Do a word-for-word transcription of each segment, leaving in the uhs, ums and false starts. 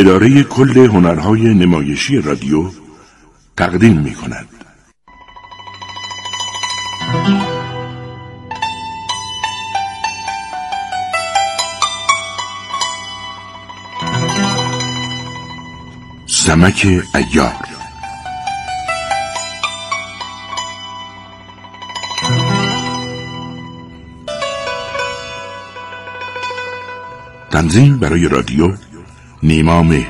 اداره کل هنرهای نمایشی رادیو تقدیم می کند. سمک عیار. تنظیم برای رادیو نیما مهر.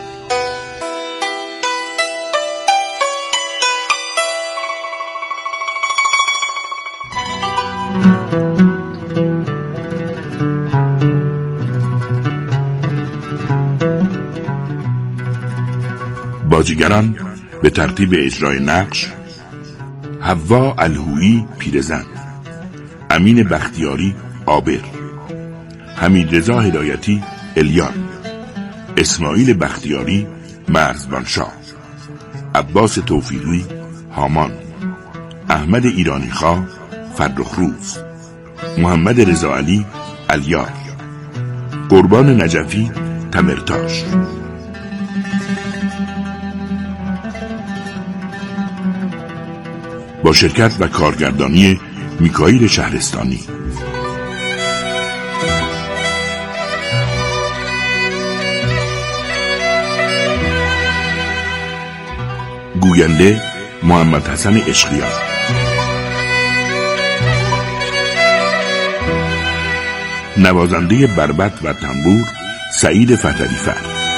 بازیگران به ترتیب اجرای نقش: حوا الهویی پیرزن، امین بختیاری عابر، حمیدرضا هدایتی الیان، اسماعیل بختیاری مرزبانشاه، عباس توفیقی هامان، احمد ایرانیخواه فرخروز، محمد رضا علی الیار، قربان نجفی تمرتاش. با شرکت و کارگردانی میکائیل شهرستانی. گوینده محمد حسن عشقیان. نوازنده بربط و تنبور سعید فتحعلی‌فر.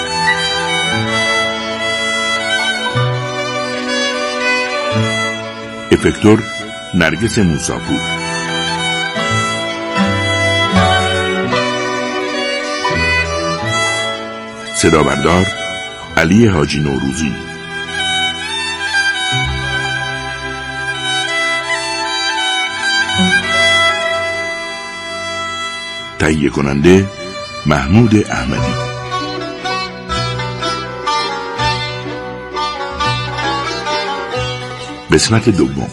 افکتور نرگس موساپور. صدابردار علی حاجی نوروزی. تهیه کننده محمود احمدی. قسمت دوم.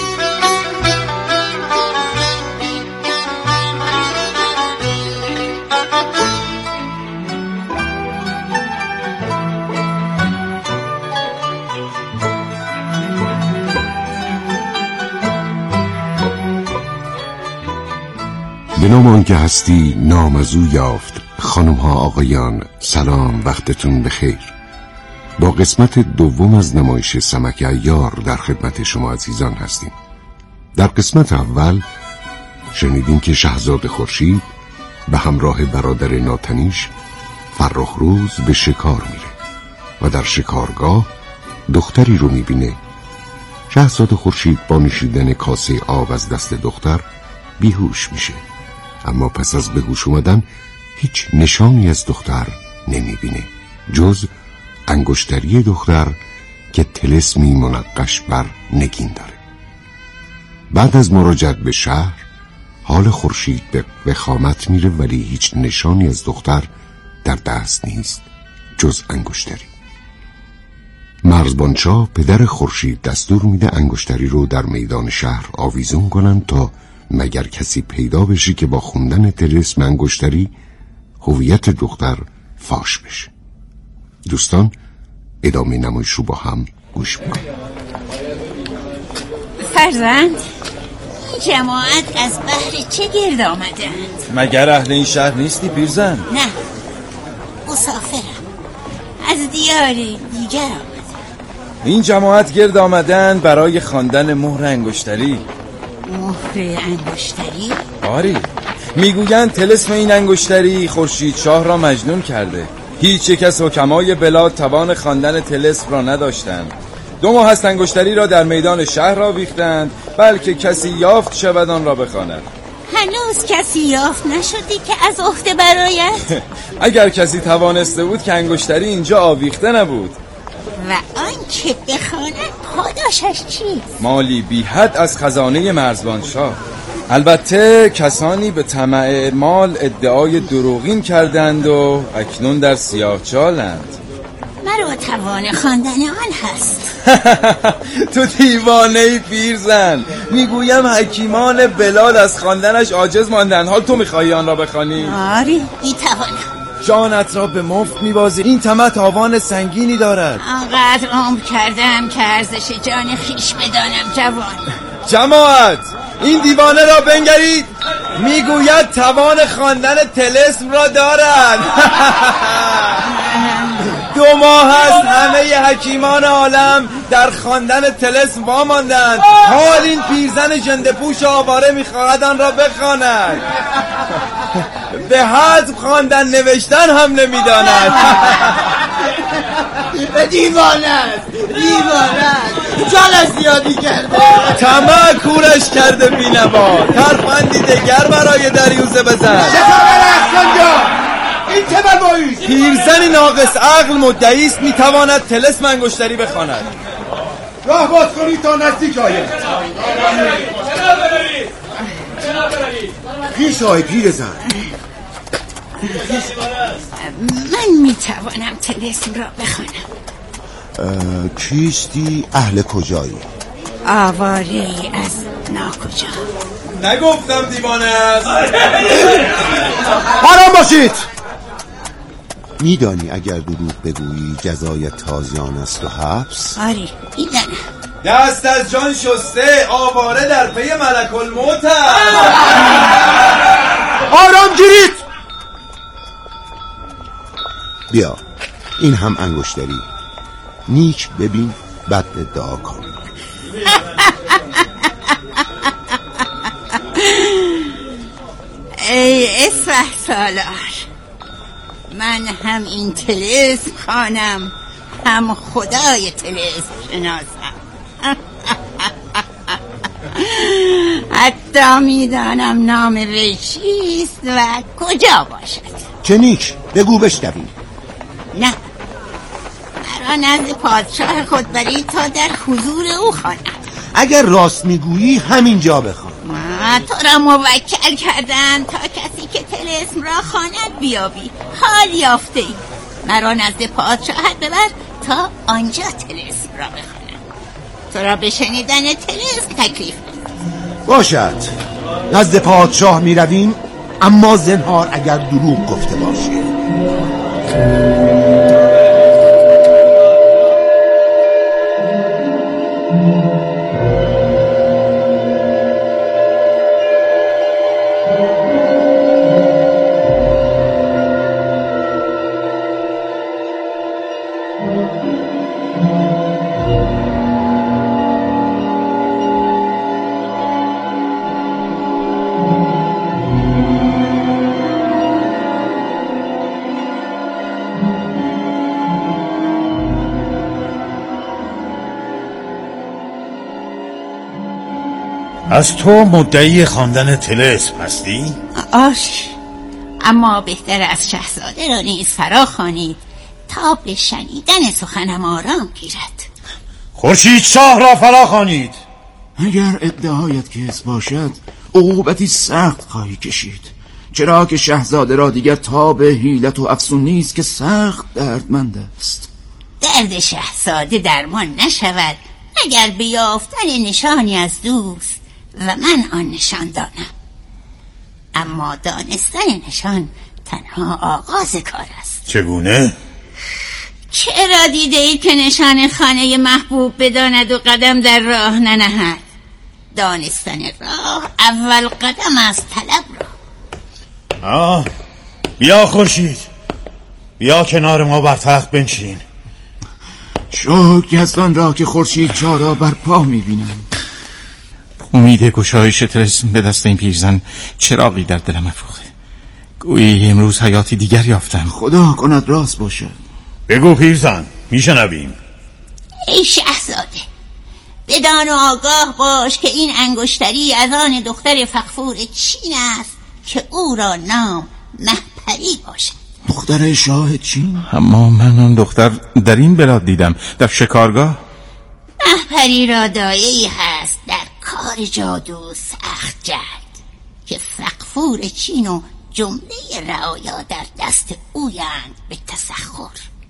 به نام آنکه هستی نام از او یافت. خانم ها آقایان سلام، وقتتون بخیر. با قسمت دوم از نمایش سمک عیار در خدمت شما عزیزان هستیم. در قسمت اول شنیدیم که شهزاده خورشید به همراه برادر ناتنیش فرخروز به شکار میره و در شکارگاه دختری رو میبینه. شهزاده خورشید با نوشیدن کاسه آب از دست دختر بیهوش میشه، اما پس از به هوش اومدن هیچ نشانی از دختر نمیبینه جز انگشتری دختر که طلسمی منقش بر نگین داره. بعد از مراجعت به شهر حال خورشید به وخامت میره، ولی هیچ نشانی از دختر در دست نیست جز انگشتری. مرزبانشاه پدر خورشید دستور میده انگشتری رو در میدان شهر آویزون کنن تا مگر کسی پیدا بشه که با خوندن طلسم انگشتری هویت دختر فاش بشه. دوستان ادامه نمایش رو با هم گوش میکنیم. فرزند، جماعت از بحر چه گرد آمدند؟ مگر اهل این شهر نیستی پیرزن؟ نه، مسافرم، از دیار دیگر آمدم. این جماعت گرد آمدند برای خواندن مهر انگشتری. مهر انگشتری؟ آری، میگویند طلسم این انگشتری خورشید شاه را مجنون کرده. هیچ یک از حکمای بلاد توان خواندن طلسم را نداشتند. دو ماه است انگشتری را در میدان شهر آویختند، بلکه کسی یافت شود آن را بخواند. هنوز کسی یافت نشدی که از عهده برآید؟ اگر کسی توانسته بود که انگشتری اینجا آویخته نبود. و آن که بخواند پاداشش چیست؟ مالی بی حد از خزانه مرزبانشاه. البته کسانی به طمع مال ادعای دروغین کردند و اکنون در سیاهچالند. مرا توان خواندن آن هست. تو دیوانه‌ای پیرزن. میگویم حکیمان بلاد از خواندنش عاجز ماندند، حال تو میخواهی آن را بخوانی؟ آری، میتوانم. جانت را به مفت میبازی. این طمع تاوان سنگینی دارد. آنقدر عمر کردم که ارزش جان خیش بدانم جوان. جماعت این دیوانه را بنگرید، میگوید توان خواندن طلسم را دارد. دو ماه است همه حکیمان عالم در خواندن طلسم واماندند، حال این پیرزن ژنده‌پوش آواره میخواهد آن را بخواند. به حذف خواندن نوشتن هم نمیداند. دیوانه است، دیوانه است، جان زیادی کرده، طمع کورش کرده بینوا. ترفندی دگر برای دریوزه بزن. این چه بباییست؟ پیرزنی ناقص عقل مدعی است میتواند طلسم انگشتری بخواند. راه باز کنید تا نزدیک آید. پیش آی پیرزن. من میتوانم طلسم را بخوانم. کیستی؟ اهل کجایی؟ آواره ای از ناکجا. نگفتم دیوانه است. آرام باشید. میدانی اگر دروغ بگویی جزای تازیان است و حبس؟ آری میدانم. دست از جان شسته آواره در پی ملک الموت. آرام گیرید. بیا این هم انگشتری، نیک ببین بد ادعا کن. ای اسفه سالار، من هم این طلسم خوانم هم خدای طلسم شناسم. حتی میدانم نام وی چیست و کجا باشد. چه نیک، بگو بشنویم. نه، مرا نزد پادشاه خود برید تا در حضور او خوانم. اگر راست میگویی همینجا بخوان. تو را موکل کردن تا کسی که طلسم را خواند بیابی. حال یافته ای، مرا نزد پادشاهت ببر تا آنجا طلسم را بخوانم. تو را به شنیدن طلسم تکلیف بدم. باشد، نزد پادشاه می رویم، اما زنهار اگر دروغ گفته باشه. از تو مدعی خواندن طلسم هستی؟ آش، اما بهتر از شاهزاده را نیز فرا خوانید تا به شنیدن سخنم آرام گیرد. خورشید شاه را فرا خوانید. اگر ادعایت کذب باشد عقوبتی سخت خواهی کشید، چرا که شاهزاده را دیگر تاب حیلت و افسون نیست که سخت دردمند است. درد شاهزاده درمان نشود مگر به یافتن نشانی از دوست و من آن نشان دانم. اما دانستن نشان تنها آغاز کار است. چگونه؟ چرا دیده ای که نشان خانه محبوب بداند و قدم در راه ننهد؟ دانستن راه اول قدم از طلب را. آه، بیا خورشید، بیا کنار ما بر تخت بنشین. شکر یزدان را که خورشید چا را بر پا میبینم. امید گشایش طلسم به دست این پیرزن چراغی در دلم افروخته. گویی امروز حیاتی دیگر یافتم. خدا کند راست باشد. بگو پیرزن، میشنویم. ای شاهزاده، بدان و آگاه باش که این انگشتری از آن دختر فغفور چین است که او را نام مهپری باشد. دختر شاه چین؟ اما من آن دختر در این بلاد دیدم، در شکارگاه. مهپری را دایه‌ای هست در کار جادو سخت جلد که فغفور چین و جمله رعایا در دست اویند به تسخر.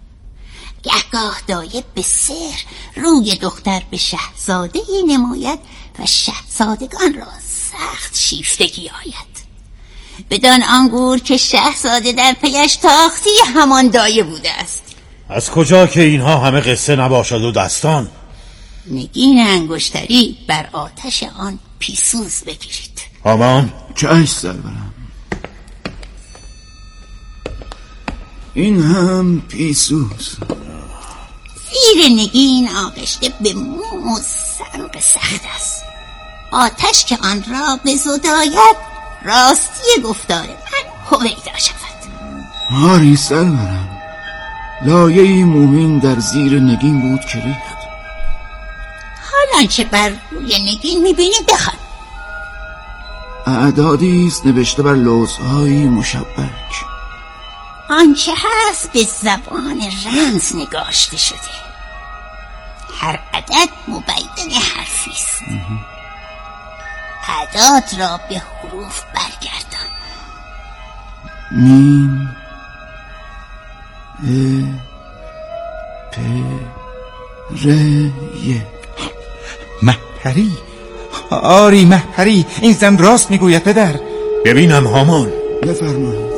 گهگاه دایه به سحر روی دختر به شاهزاده‌ای نماید و شاهزادگان را سخت شیفتگی آید. بدان آنگور که شاهزاده در پیش تاختی همان دایه بوده است. از کجا که اینها همه قصه نباشد و دستان؟ نگین انگشتری بر آتش آن پیسوز بگیرید. آمان چشم سرورم. این هم پیسوز. زیر نگین آغشته به موم و سنگ سخت است. آتش که آن را بزداید راستی گفتار من هویدا شود. آری سرورم، لایه مومین در زیر نگین بود که ریخت. حال آنچه بر روی نگین میبینی بخوان. اعدادی است نوشته بر لوزهای مشبک. آنچه هست به زبان رمز نگاشته شده. هر عدد مبین حرفی است. اعداد را به حروف برگردان. میم ا پ ر ی. مهپری، آری مهپری، این زن راست میگوید پدر. ببینم هامان. بفرمایید.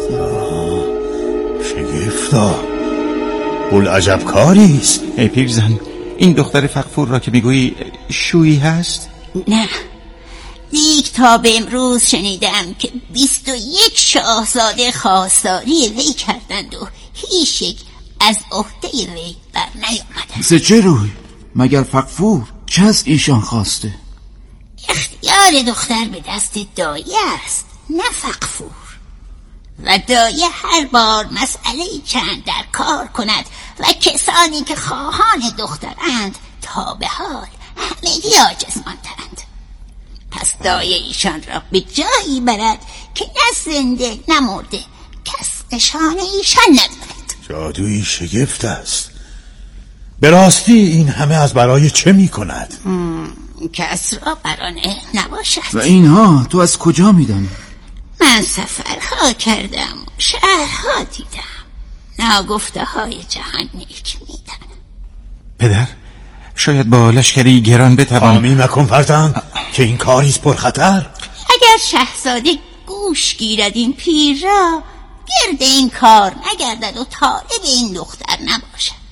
شگفتا، بوالعجب کاری است. ای پیرزن، این دختر فغفور را که میگویی شویی هست؟ نه، لیک تا به امروز شنیدم که بیست و یک شاهزاده خواستاری وی کردند و هیچ یک از عهده وی بر نیامدند. ز چه روی؟ مگر فغفور چه از ایشان خواسته؟ اختیار دختر به دست دایه است، نه فغفور. و دایه هر بار مسئله چند در کار کند و کسانی که خواهان دخترند تا به حال همگی عاجز ماندند. پس دایه ایشان را به جایی برد که نه زنده نه مرده کس نشانه ایشان ندارد. جادویی شگفت است. به راستی این همه از برای چه می کند؟ کس را برانه نباشد. و اینها تو از کجا میدانی؟ من سفرها کردم، شهرها دیدم، ناگفته های جهان نیک میدن. پدر، شاید با لشکری گران بتوان. خامی مکن فرزند که این کاریست پرخطر. اگر شاهزاده گوش گیرد این پیر را، گرد این کار نگردد و طالب این دختر نباشد.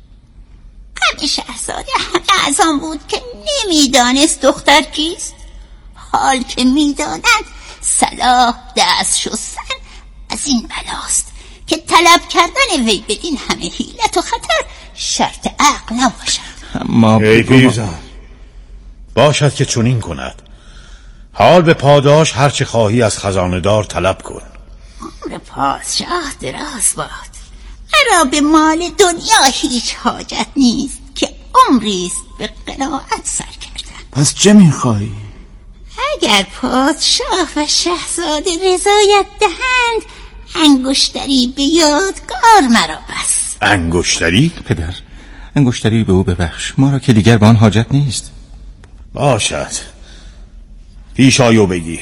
همه شاهزاده همه از آن بود که نمیدانست دختر کیست. حال که میداند صلاح دست شستن از این بلاست که طلب کردن وی بدین همه حیلت و خطر شرط عقل نباشد. اما ای پیرزن، باشد که چنین کند. حال به پاداش هرچه خواهی از خزانه دار طلب کن. عمر پادشاه دراز باد. مرا به مال دنیا هیچ حاجت نیست که عمریست به قناعت سر کردن. پس چه میخواهی؟ اگر پادشاه و شاهزاده رضایت دهند، انگشتری به یادگار مرا بس. انگشتری؟ پدر، انگشتری به او ببخش، ما را که دیگر به آن حاجت نیست. باشد، پیش آیو بگیر.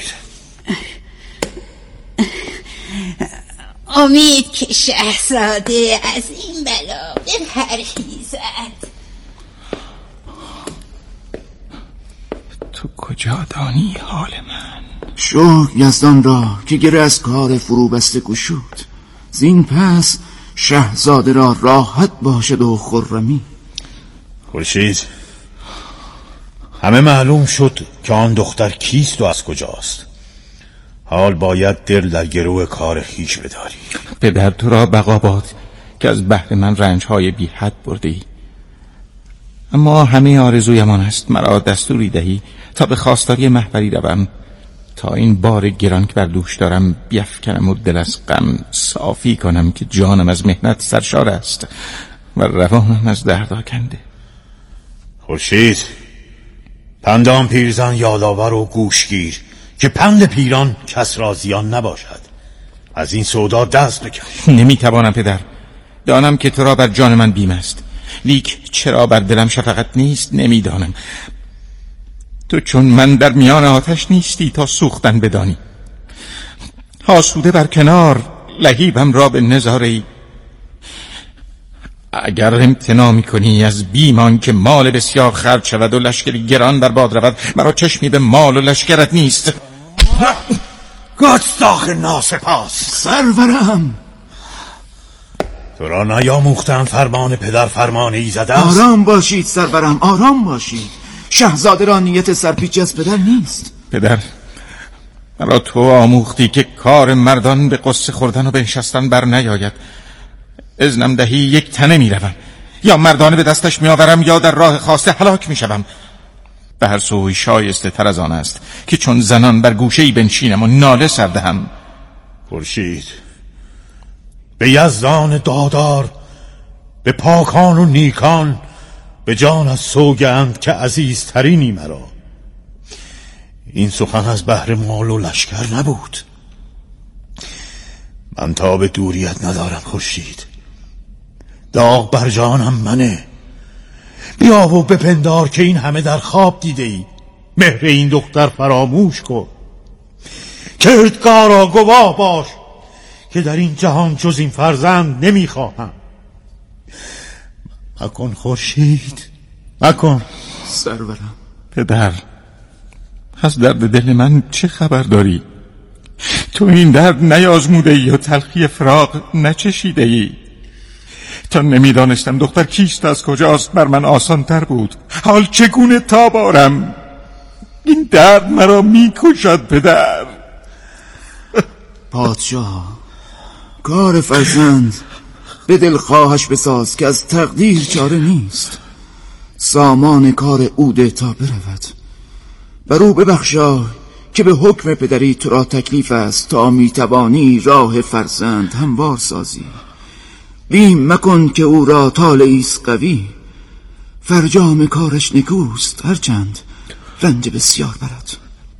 امید که شاهزاده از این بلا بپرهیزد. تو کجا دانی حال من؟ شکر یزدان را که گره از کار فرو بسته گشود. زین پس شاهزاده را راحت باشد و خرمی. خورشید، همه معلوم شد که آن دختر کیست و از کجاست. حال باید دل در گرو کار خیش بداری. پدر، تو را بقا باد که از بحر من رنجهای بی حد برده ای. اما همه آرزویمان است مرا دستوری دهی تا به خواستاری مهپری روم، تا این بار گران که بر دوش دارم بیفکنم و دل از غم صافی کنم که جانم از مهنت سرشار است و روانم از درد آکنده. خورشید، پندان پیرزن یادآور و گوشگیر که پند پیران کس را زیان نباشد. از این سودا دست بکن. نمیتوانم پدر، دانم که تو را بر جان من بیم است، لیک چرا بر دلم شفقت نیست نمیدانم. تو چون من در میان آتش نیستی تا سوختن بدانی. آسوده بر کنار، لهیبم را به نظاره. اگر امتناع میکنی از بیمان که مال بسیار خرج شود و لشکری گران در باد رود، مرا چشمی به مال و لشکرت نیست. گستاخ ناسپاس. سرورم، تو را نیاموختم فرمان پدر فرمان ایزد است؟ آرام باشید سرورم، آرام باشید. شاهزاده را نیت سرپیچی از پدر نیست. پدر، مرا تو آموختی که کار مردان به قصه خوردن و بنشستن بر نیاید. اذنم دهی یک تنه می روم، یا مردانه به دستش می آورم یا در راه خواسته هلاک می شوم. به هر سوی شایسته تر از آن است که چون زنان بر گوشه‌ای بنشینم و ناله سردهم. خورشید، به یزدان دادار، به پاکان و نیکان، به جان از سوگند که عزیزترینی مرا. این سخن از بحر مال و لشکر نبود. من تا به دوریت ندارم خورشید، داغ بر جانم منه. بیا و بپندار که این همه در خواب دیده ای. مهر این دختر فراموش کن. کردگارا گواه باش که در این جهان جز این فرزند نمیخواهم. مکن خورشید، مکن. سرورم. پدر، از درد دل من چه خبر داری؟ تو این درد نیازموده ای و تلخی فراق نچشیده ای. تا نمیدانستم دختر کیست از کجاست بر من آسان تر بود. حال چگونه تاب آرم؟ این درد مرا میکشد پدر. پادشاه، کار فرزند به دل خواهش بساز که از تقدیر چاره نیست. سامان کار اوده تا برود. بر او ببخشای که به حکم پدری تو را تکلیف است تا میتوانی راه فرزند هموار سازی. بیم مکن که او را طالعیست قوی. فرجام کارش نکوست هرچند رنج بسیار برد.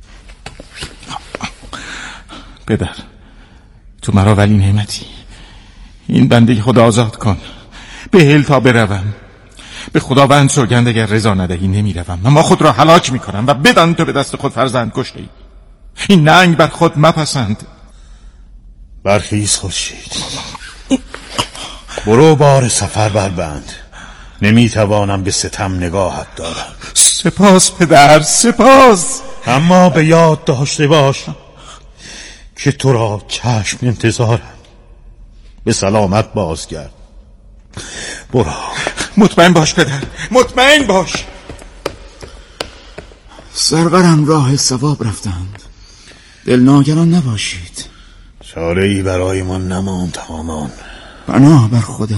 پدر، تو مرا ولی نعمتی. این بنده خود آزاد کن، بهل تا بروم. به خداوند سوگند اگر رضا ندهی نمی روم، اما خود را هلاک می کنم و بدان تو به دست خود فرزند کشته ای. این ننگ بر خود مپسند. برخیز خورشید، برو بار سفر بربند. نمی توانم به ستم نگاهت دارم. سپاس پدر، سپاس. اما به یاد داشته باش که تو را چشم انتظارم. به سلامت بازگرد. برو. مطمئن باش پدر، مطمئن باش. سرورم راه ثواب رفتند. دلناگران نباشید. چاره ای برای من نماند هامان. پناه بر خدا.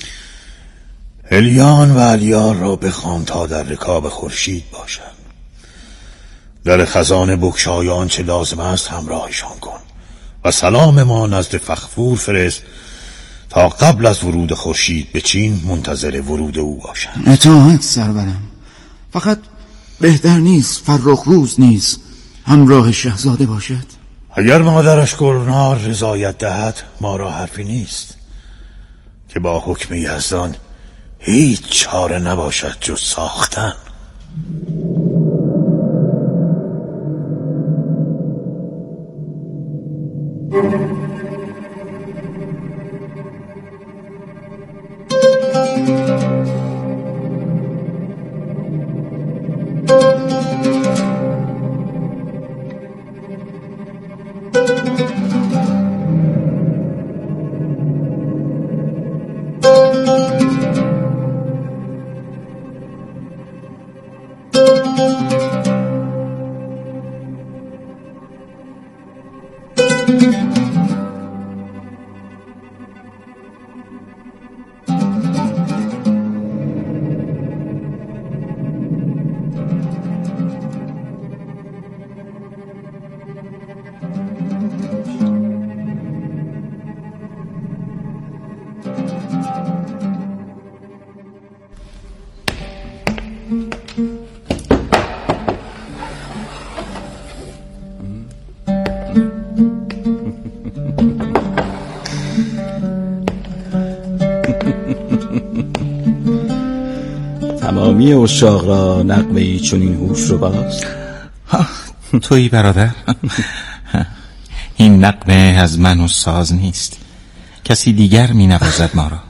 الیان و الیار را بخوان تا در رکاب خورشید باشند. در خزانه بگشای آنچه لازم است همراهشان کن و سلام ما نزد فغفور فرست تا قبل از ورود خورشید به چین منتظر ورود او باشند. اطاعت سرورم. فقط بهتر نیست فرخ روز نیز همراه شاهزاده باشد؟ اگر مادرش گلنار رضایت دهد ما را حرفی نیست که با حکم یزدان هیچ چاره نباشد جز ساختن. تمامی اشاق را نغمه ای چون این هوش رو باز. تویی برادر؟ این نغمه از من و ساز نیست، کسی دیگر می نوازد ما را.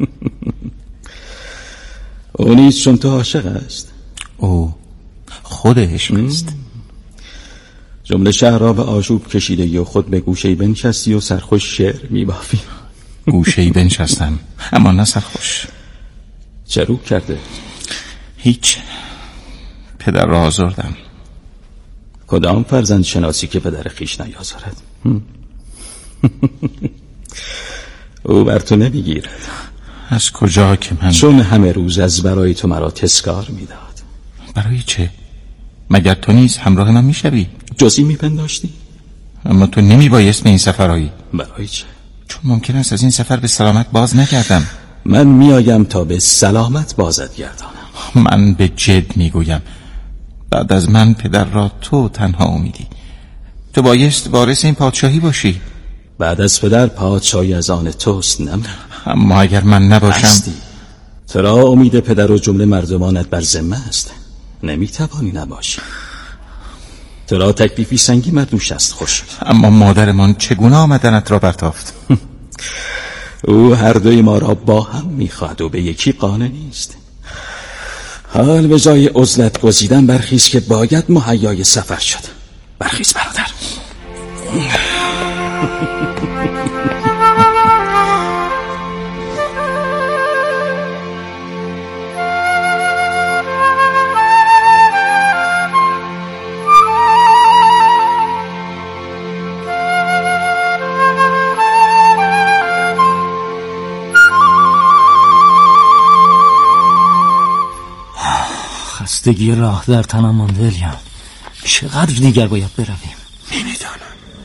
او نیز چون تو عاشق است. او خود عشق است. جمله شهر را به آشوب کشیده و خود به گوشه‌ای بنشستی و سرخوش شعر میبافی. گوشه‌ای بنشستم اما نه سرخوش. چه رو کرده؟ هیچ. پدر را آزردم. کدام فرزند شناسی که پدر خیش نیازارد؟ او بر تو نمیگیرد. از کجا که من؟ چون همه روز از برای تو مرا تسکار میداد. برای چه؟ مگر تو نیز همراه من میشوی؟ جزی میپنداشتی؟ اما تو نمیبایست به این سفرهایی. برای چه؟ چون ممکن است از این سفر به سلامت باز نگردم. من میآیم تا به سلامت بازت گردانم. من به جد میگویم بعد از من پدر را تو تنها امیدی. تو بایست وارث این پادشاهی باشی. بعد از پدر پادشاهی از آن توست، نه؟ اما اگر من نباشم هستی. ترا امید پدر و جمله مردمانت بر ذمه است، نمیتوانی نباشی. ترا تکلیفی سنگی مردوش است. خوش اما مادرمان چگونه آمدنت را برتافت؟ او هر دوی ما را با هم میخواد و به یکی قانع نیست. حال به جای عزلت گزیدن برخیز که باید مهیای سفر شد. برخیز برادر. خستگی راه در تنم مانده الیم. چقدر دیگر باید برویم؟ نمیدانم.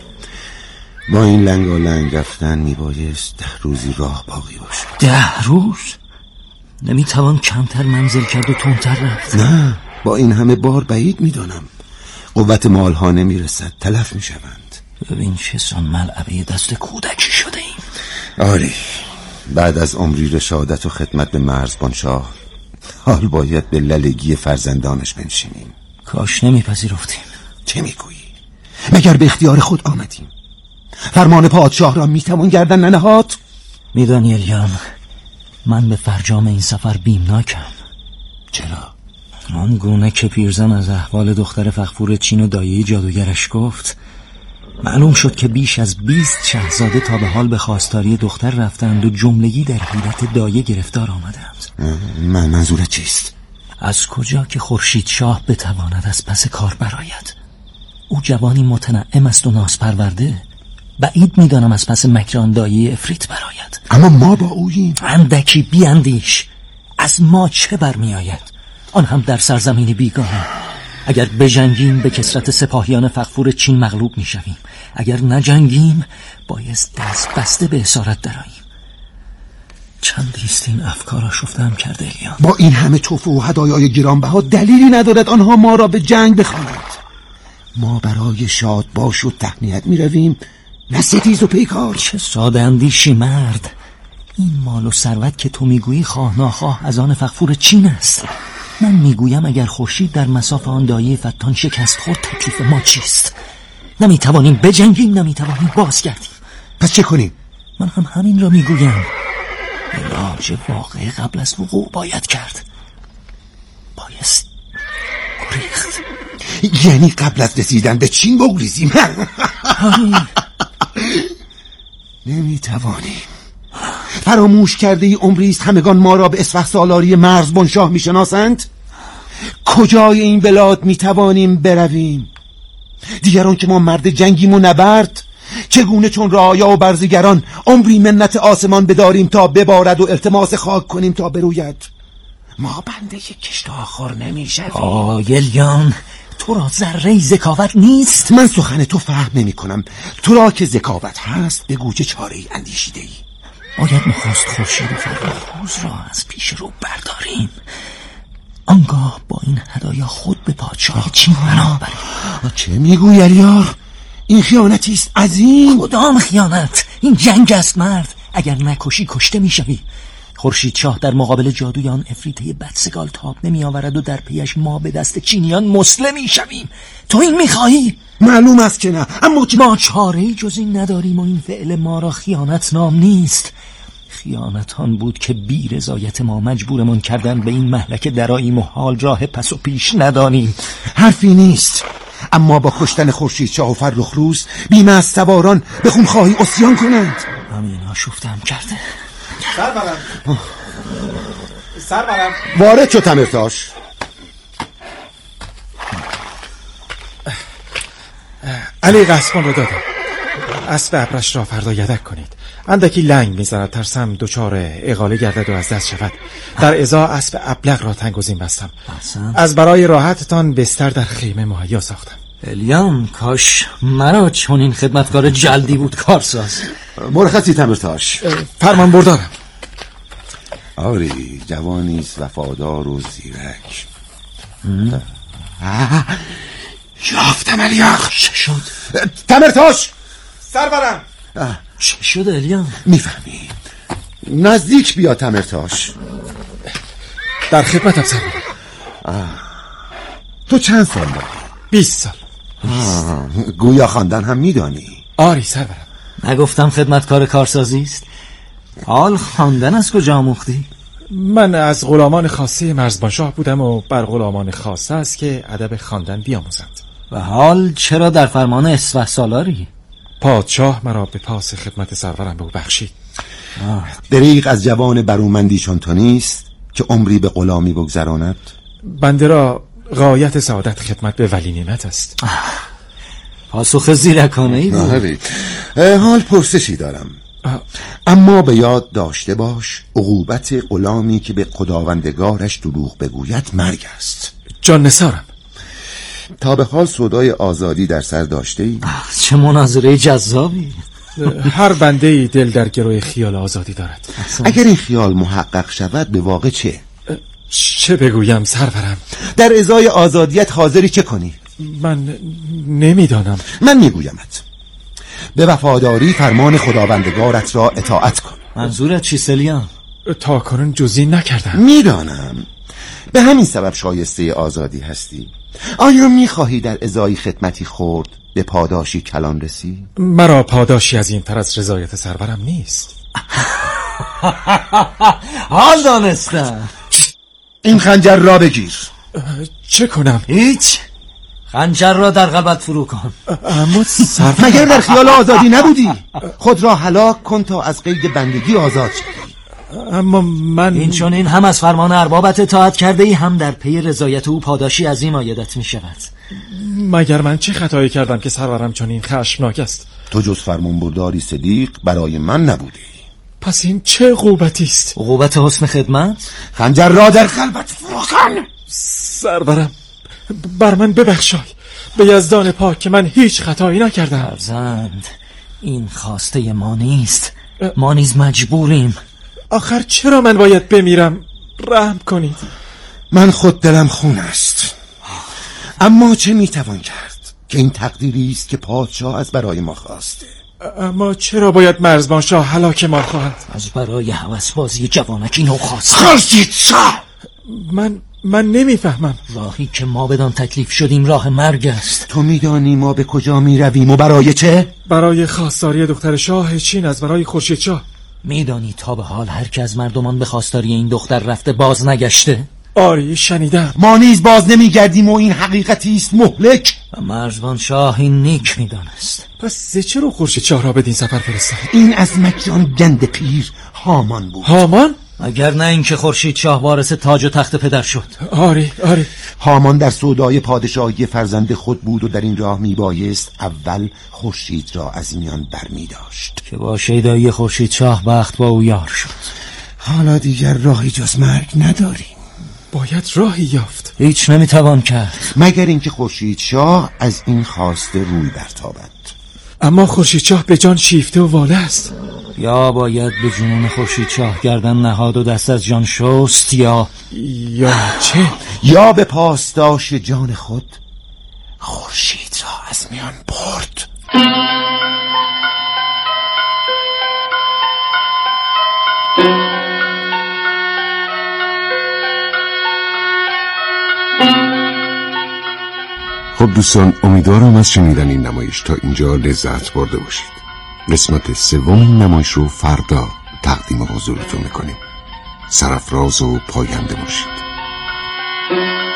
با این لنگ و لنگ رفتن میبایست ده روزی راه باقی باشد. ده روز؟ نمیتوان کمتر منزل کرد و تندتر رفت؟ نه، با این همه بار بعید میدانم. قوت مالها نمیرسد، تلف میشوند. ببین چه سان ملعبه دست کودکی شده ایم. آری، بعد از عمری رشادت و خدمت به مرزبان شاه حال باید به للگی فرزندانش بنشینیم. کاش نمیپذیرفتیم. چه میگویی؟ مگر به اختیار خود آمدیم؟ فرمان پادشاه را میتوان گردن ننهاد؟ میدانی الیان، من به فرجام این سفر بیمناکم. چرا؟ آن گونه که پیرزن از احوال دختر فغفور چین و دایه جادوگرش گفت، معلوم شد که بیش از بیست شاهزاده تا به حال به خواستاری دختر رفتند و جملگی در حیلت دایه گرفتار آمدند. من منظورت چیست؟ از کجا که خورشید شاه بتواند از پس کار برآید؟ او جوانی متنعم است و ناز پرورده. بعید میدانم از پس مکر آن دایه افریت برآید. اما ما با اوییم. اندکی بیاندیش، از ما چه برمی آید؟ آن هم در سرزمین بیگانه. اگر بجنگیم به کثرت سپاهیان فغفور چین مغلوب می شویم. اگر نجنگیم بایست دست بسته به اسارت درآییم. چندیست این افکار را شفتم کرده الیان. با این همه تحفه و هدایای گرانبها دلیلی ندارد آنها ما را به جنگ بخوانند. ما برای شاد باش و تهنیت می رویم، نه ستیز و پیکار. چه ساده اندیشی مرد. این مال و ثروت که تو میگویی خواه ناخواه از آن فغفور چین است. من میگویم اگر خورشید در مساف آن دایه فتان شکست خورد، تکلیف ما چیست؟ نمیتوانیم بجنگیم، نمیتوانیم بازگردیم. پس چه کنیم؟ من هم همین را میگویم. علاج واقع قبل از وقوع باید کرد. بایست گریخت. یعنی قبل از رسیدن به چین بگریزیم؟ نمیتوانیم. فراموش کرده ای عمریست همگان ما را به اسفح سالاری مرزبان شاه میشناسند. کجای این بلاد میتوانیم برویم؟ دیگران که ما مرد جنگیم و نبرد، چگونه چون رعایا و برزگران عمری منت آسمان بداریم تا ببارد و التماس خاک کنیم تا بروید؟ ما بنده یک کشت آخر نمیشویم. آیلیان، تو را ذره ذکاوت نیست؟ من سخن تو فهم نمی کنم. تو را که ذکاوت هست بگو چه چاره ای اندیشیده ای؟ باید نخست خورشید و فرخروز را از پیش رو برداریم، آنگاه با این هدایا خود به پادشاه چین بنابریم. چه میگویی الیار؟ این خیانتی است عظیم. کدام خیانت؟ این جنگ است مرد. اگر نکشی کشته میشوی. خورشید شاه در مقابل جادوی آن افریته بدسگال تاب نمی آورد و در پیش ما به دست چینیان مسلم می شویم. تو این می خواهی؟ معلوم است که نه، اما چه... ما چاره‌ای جز این نداریم و این فعل ما را خیانت نام نیست. خیانت آن بود که بی رضایت ما مجبورمان کردن به این مهلک دراییم و حال راه پس و پیش ندانیم. حرفی نیست. اما با کشتن خورشید شاه و فرخ روز بیمه از سواران به خونخواهی عصیان کنند. همین آشفته هم کرده. سرورم سرورم وارد شو تمرتاش. علی قسمان رو دادم. اسب ابرش را فردا یدک کنید. اندکی لنگ میزند، ترسم دچار اغاله گردد و از دست شود. در ازا اسب ابلق را تنگوزین بستم. از برای راحتتان بستر در خیمه مهیا ساختم. الیان، کاش مرا چون این خدمتکار جلدی بود کارساز. مرخصی تمرتاش. فرمان بردارم. آری جوانیست وفادار و زیرک. یافتم الیاخ. چه شد؟ تمرتاش سرورم. چه شد الیان؟ میفهمی. نزدیک بیا تمرتاش. در خدمتم سرورم. تو چند سال داری؟ بیست سال. گویا خواندن هم میدانی؟ آری سرورم. نگفتم خدمتکار کارسازی است؟ حال خواندن از کجا آموختی؟ من از غلامان خاصه مرزبانشاه بودم و بر غلامان خاصه است که ادب خواندن بیاموزند. و حال چرا در فرمان اسفه سالاری؟ پادشاه مرا به پاس خدمت سرورم به او بخشید. دریغ از جوان برومندی چون تو نیست که عمری به غلامی بگذراند. بنده را غایت سعادت خدمت به ولی نعمت است. پاسخ زیرکانه ای بود. حال پرسشی دارم. آه. اما به یاد داشته باش عقوبت غلامی که به خداوندگارش دروغ بگوید مرگ است. جان نثارم. تا به حال سودای آزادی در سر داشته ای؟ چه مناظره جذابی. هر بنده ای دل در گروی خیال آزادی دارد. اگر این خیال محقق شود به واقع چه؟ چه بگویم سرورم؟ در ازای آزادیت حاضری چه کنی؟ من نمیدانم. من میگویمت به وفاداری فرمان خداوندگارت را اطاعت کن. منظورت چیست الیان؟ تا کنون جزی نکردم. میدانم به همین سبب شایسته آزادی هستی. آیا میخواهی در ازای خدمتی خورد به پاداشی کلان رسی؟ مرا پاداشی از این تر از رضایت سرورم نیست. حال دانستم. این خنجر را بگیر. چه کنم؟ هیچ. خنجر را در قلبت فرو کن. اما سرورم مگر در خیال آزادی نبودی؟ خود را هلاک کن تا از قید بندگی آزاد شدی. اما من این چون این هم از فرمان اربابت اطاعت کرده ای، هم در پی رضایت او پاداشی عظیم آیدت می شود. مگر من چه خطایی کردم که سرورم چون این خشمناک است؟ تو جز فرمانبرداری صدیق برای من نبودی. پس این چه عقوبتی است؟ عقوبت حسن خدمت؟ خنجر را در قلبت فرو کن. سرورم بر من ببخشای، به یزدان پاک که من هیچ خطایی نکردم. فرزند، این خواسته ما نیست. ما نیز مجبوریم. آخر چرا من باید بمیرم؟ رحم کنید. من خود دلم خون است، اما چه میتوان کرد که این تقدیری است که پادشاه از برای ما خواسته. اما چرا باید مرزبان شاه هلاک ما خواهد؟ از برای هوسبازی جوانکی نو خواسته. خورشید شاه، من من نمیفهمم. راهی که ما بدان تکلیف شدیم راه مرگ است. تو میدانی ما به کجا میرویم و برای چه؟ برای خواستاری دختر شاه چین از برای خورشید شاه. میدانی تا به حال هر که از مردمان به خواستاری این دختر رفته باز نگشته؟ آری شنیدم. ما نیز باز نمیگردیم و این حقیقتی است مهلک. و مرزبان شاه این نیک میدانست. پس چرا خورشید شاه را بدین سفر فرستاد؟ این از مکران گند پیر هامان بود. هامان؟ اگر نه اینکه خورشید شاه وارث تاج و تخت پدر شد. آری آری. هامان در سودای پادشاهی فرزند خود بود و در این راه میبایست اول خورشید را از میان برمی داشت که با شیدایی خورشید شاه بخت با او یار شد. حالا دیگر راهی جز مرگ نداریم. باید راهی یافت. هیچ نمیتوان کرد مگر اینکه خورشید شاه از این خواسته روی برتابد. اما خورشید شاه به جان شیفته و واله است. یا باید به جنون خورشید شاه گردن نهاد و دست از جان شست، یا یا چه؟ یا به پاسداش جان خود خورشید را از میان برد. خب دوستان، امیدوارم از شنیدن این نمایش تا اینجا لذت برده باشید. قسمت سوم این نمایش رو فردا تقدیم حضورتون میکنیم. سرافراز و پاینده باشید.